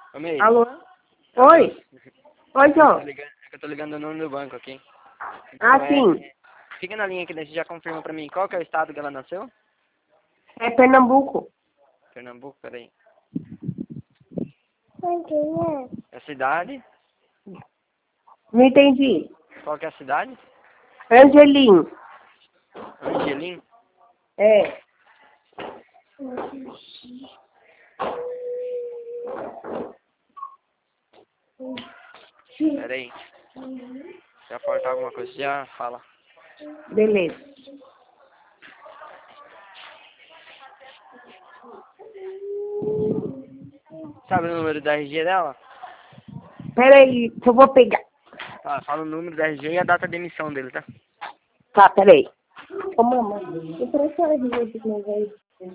Ô, Meire. Alô? Tá, Oi? Oi, João. eu tô ligando o número do banco aqui. Ah, sim. Fica na linha que daí você já confirma pra mim qual que é o estado que ela nasceu? É Pernambuco. Pernambuco, peraí. Quem É a cidade? Não entendi. Qual que é a cidade? Angelim. Angelim? É. Peraí. Se faltar alguma coisa, já fala. Beleza. Sabe o número da RG dela? Peraí, que eu vou pegar. Tá, fala o número da RG e a data de emissão dele, tá? Tá, peraí. Ô, mamãe, empresta a RG de novo aí.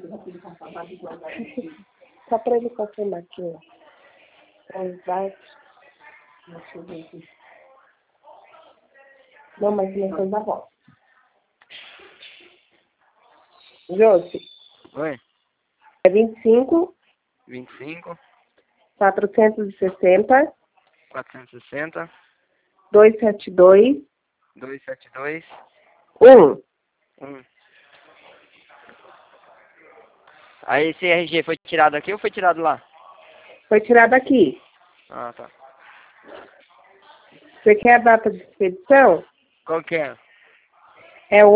Só pra ele confirmar aqui, ó. Vai. Deixa eu ver aqui. Não, mas não foi da volta. Josi, Oi? é 25, 25, 460, 460, 272, 272, 1. 1. Aí esse RG foi tirado aqui ou foi tirado lá? Foi tirado aqui. Ah, tá. Você quer a data de expedição? Qual que é? É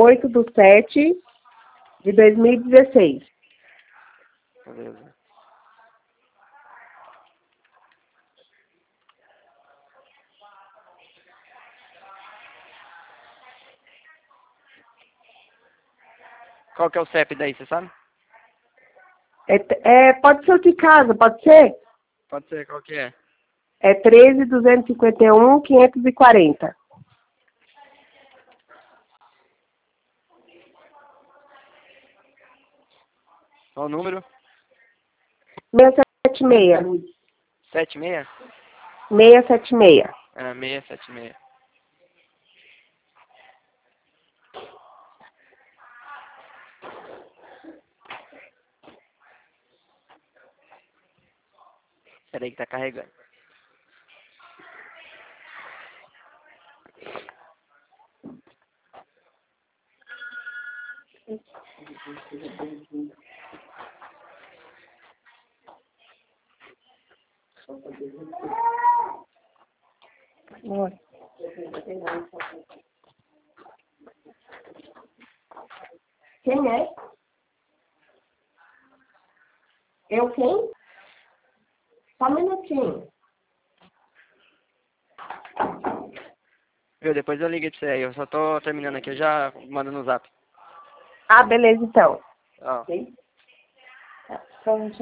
8/7/2016. Beleza. Qual que é o CEP daí, você sabe? Pode ser o de casa, pode ser? Pode ser, qual que é? É 13.251.540. Qual o número? 676. 76? 676. Ah, 676. Peraí que tá carregando. Olha. Quem é? Eu quem? Só um minutinho. Viu, depois eu ligo pra você aí. Eu só tô terminando aqui, eu já mando no zap. Ah, beleza, então. Ó. Ok? Então,